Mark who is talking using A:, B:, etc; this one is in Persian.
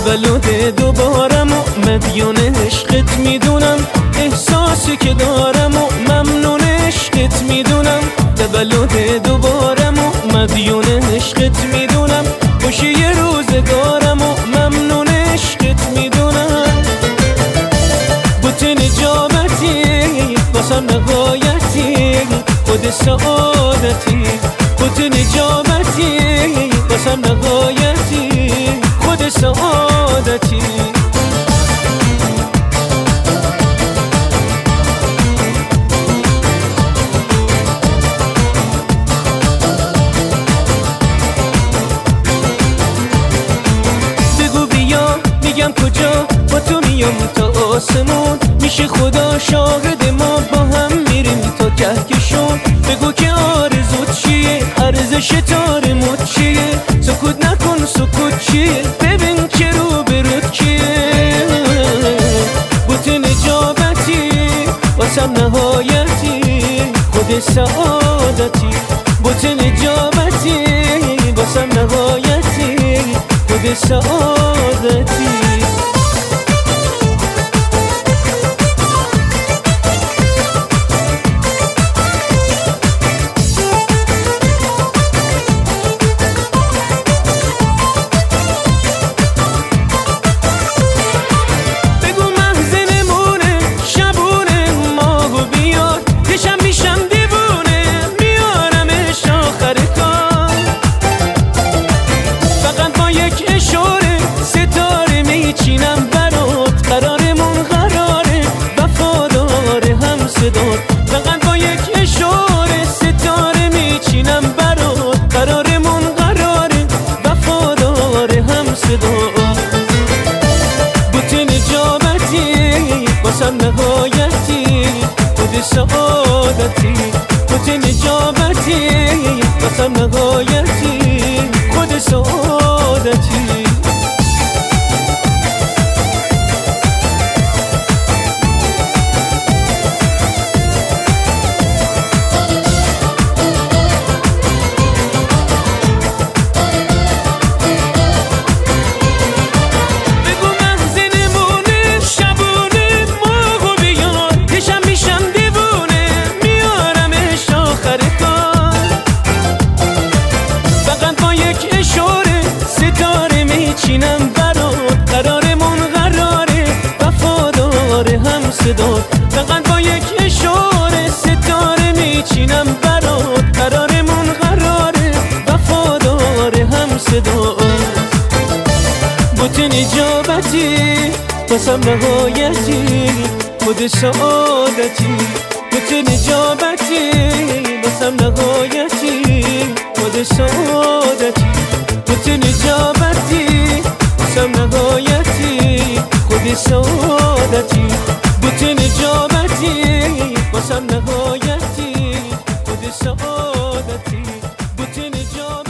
A: تولد دوبارم و مدیون عشقت میدونم، احساسی که دارم و ممنون عشقت میدونم. تولد دوبارم و مدیون عشقت میدونم، خوشی روزگارم و ممنون عشقت میدونم. بوت نجابتی واسم نهایتی، خود سعادتی. بوت نجابتی واسم نهایتی، خود سعادتی. بگو بیا میگم کجا، با تو میام تا آسمون، میشه خدا شاهد ما با هم میریم تا کهکشون. بگو که آرزوت چیه، ارزش تارموت چیه، سکوت نکن سکوت چیه، ببین که رو برود کیه. بوت نجابتی واسم نهایتی، خود سعادتی. بوت نجابتی واسم نهایتی، خود سعادتی. فقط با یک اشاره ستاره میچینم برات، قرارمون قراره وفادار هم صدا. بوت نجابتی واسم نهایتی، خود سعادتی. بوت نجابتی واسم نهایتی، خود سعادتی. میچینم برات، قرارمون قراره وفادار هم صدا. فقط با یک اشاره ستاره میچینم برات، قرارمون قراره وفادار هم صدا. بوت نجابتی واسم نهایتی، خود سعادتی. بوت نجابتی واسم نهایتی، خود سعادتی. بوت نجابتی واسم نهایتی، خود سعادتی. بوت نجابتی واسم نهایتی، خود سعادتی. بوت نجابتی